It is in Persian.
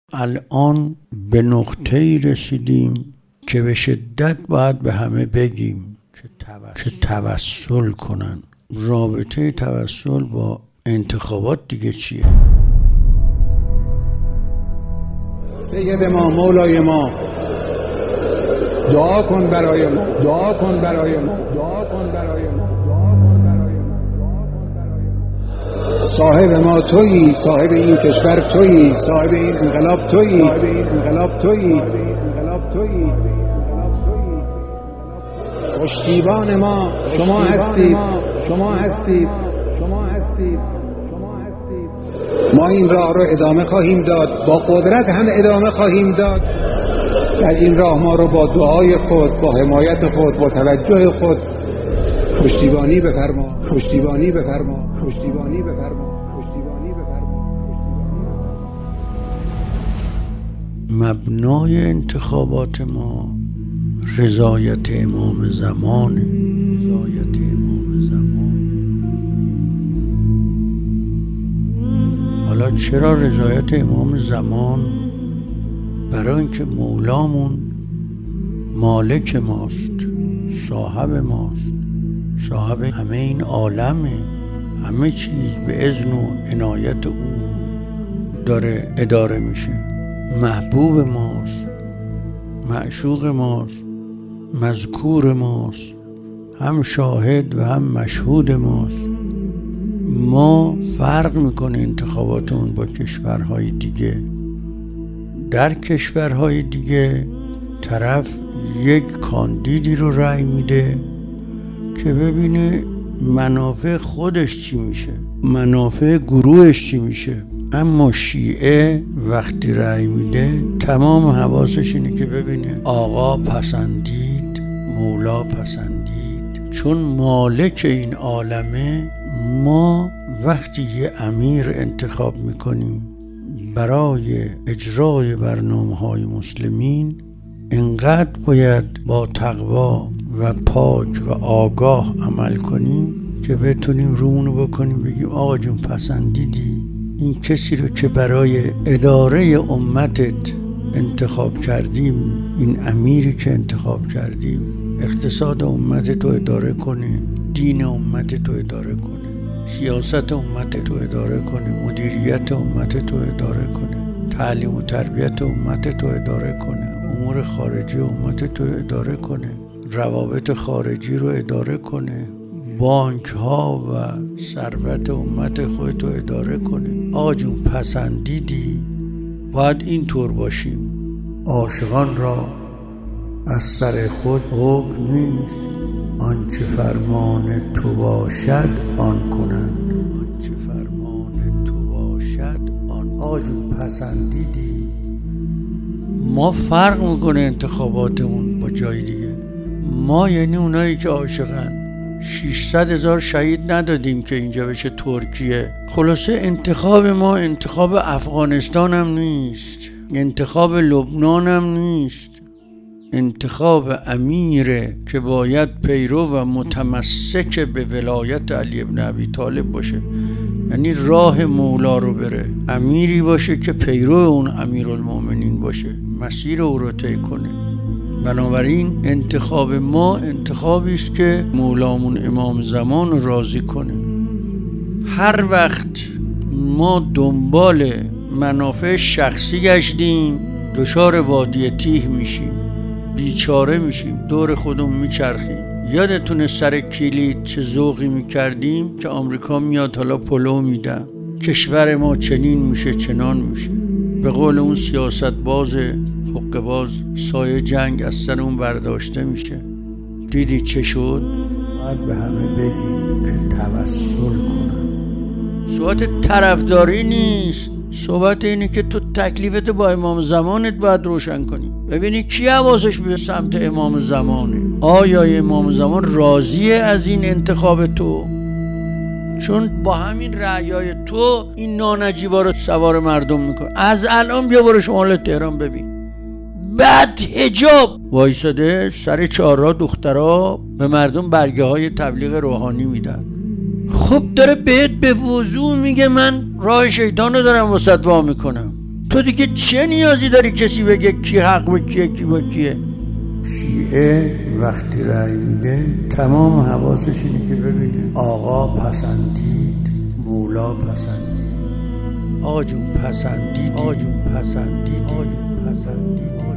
الان به نقطه‌ای رسیدیم که به شدت باید به همه بگیم که توسل کنن. رابطه توسل با انتخابات دیگه چیه؟ سید ما، مولای ما، دعا کن برای ما، دعا کن برای ما، دعا کن برای ما، دعا کن برای ما، دعا کن برای ما. صاحب ما تویی، صاحب این کشور تویی، صاحب این انقلاب تویی، صاحب این انقلاب تویی، انقلاب تویی. پشتیبان ما شما هستید، شما هستید، شما هستید، شما هستید. ما این راه رو ادامه خواهیم داد، با قدرت هم ادامه خواهیم داد. در این راه ما رو با دعای خود، با حمایت خود، با توجه خود پشتیبانی بفرما، پشتیبانی بفرما، پشتیبانی بفرما، پشتیبانی بفرما. مبنای انتخابات ما رضایت امام زمان، رضایت امام زمان. حالا چرا رضایت امام زمان؟ برای اینکه مولامون مالک ماست، صاحب ماست، صاحب همه این عالمه. همه چیز به اذن و عنایت او داره اداره میشه. محبوب ماست، معشوق ماست، مذکور ماست، هم شاهد و هم مشهود ماست. ما فرق میکنه انتخاباتمون با کشورهای دیگه. در کشورهای دیگه طرف یک کاندیدی رو رأی میده که ببینه منافع خودش چی میشه، منافع گروهش چی میشه. اما شیعه وقتی رأی میده تمام حواسش اینه که ببینه آقا پسندید، مولا پسندید، چون مالک این عالمه. ما وقتی یه امیر انتخاب میکنیم برای اجرای برنامه‌های مسلمین، انقدر باید با تقوا و پاک و آگاه عمل کنیم که بتونیم رومونو بکنیم بگیم آقا جون پسندیدی این کسی رو که برای اداره امتت انتخاب کردیم، این امیری که انتخاب کردیم اقتصاد امت تو اداره کنه، دین امت تو اداره کنه، سیاست امت تو اداره کنه، مدیریت امت تو اداره کنه، تعلیم و تربیت امت تو اداره کنه، امور خارجی امت تو اداره کنه، روابط خارجی رو اداره کنه، بانک ها و ثروت امت خودتو اداره کنه. آقا جون پسندیدی، باید این طور باشیم. عاشقان را از سر خود حکم نیست، آنچه فرمان تو باشد آن کنند، آنچه فرمان تو باشد آن. آقا جون پسندیدی. ما فرق میکنه انتخاباتمون با جای دیگه. ما یعنی اونایی که عاشقن. 600,000 شهید ندادیم که اینجا بشه ترکیه. خلاصه انتخاب ما انتخاب افغانستان هم نیست، انتخاب لبنان هم نیست، انتخاب امیره که باید پیرو و متمسک به ولایت علی ابن ابی طالب باشه، یعنی راه مولا رو بره. امیری باشه که پیرو اون امیرالمومنین باشه، مسیر او رو طی کنه. بنابراین انتخاب ما انتخابی است که مولامون امام زمان رو راضی کنه. هر وقت ما دنبال منافع شخصی گشتیم دچار وادی تیه میشیم، بیچاره میشیم، دور خودمون میچرخیم. یادتونه سر کلید چه ذوقی میکردیم که آمریکا میاد حالا پلو میدن، کشور ما چنین میشه چنان میشه. به قول اون سیاست باز حقه باز، سایه جنگ از سر اون برداشته میشه. دیدی چه شد؟ باید به همه بگیم که توسل کنن. صحبت طرفداری نیست، صحبت اینه که تو تکلیفت با امام زمانت باید روشن کنی. ببینی کی حواسش به سمت امام زمانه. آیا امام زمان راضیه از این انتخاب تو؟ چون با همین رأیای تو این نانجیبا رو سوار مردم میکنه. از الان بیا برو شمال تهران ببین، بعد حجاب وایساده سر چهارراه دخترها به مردم برگه های تبلیغ روحانی میدن. خب داره بهت به وضوح میگه من راه شیطان رو دارم واسط وا میکنم. تو دیگه چه نیازی داری کسی بگه کی حق با کیه کی با کیه؟ شیعه وقتی رأی میده تمام حواسش اینه که ببینه آقا پسندید، مولا پسندید، آقا جون پسندید، آقا جون پسندید، آقا جون پسندید.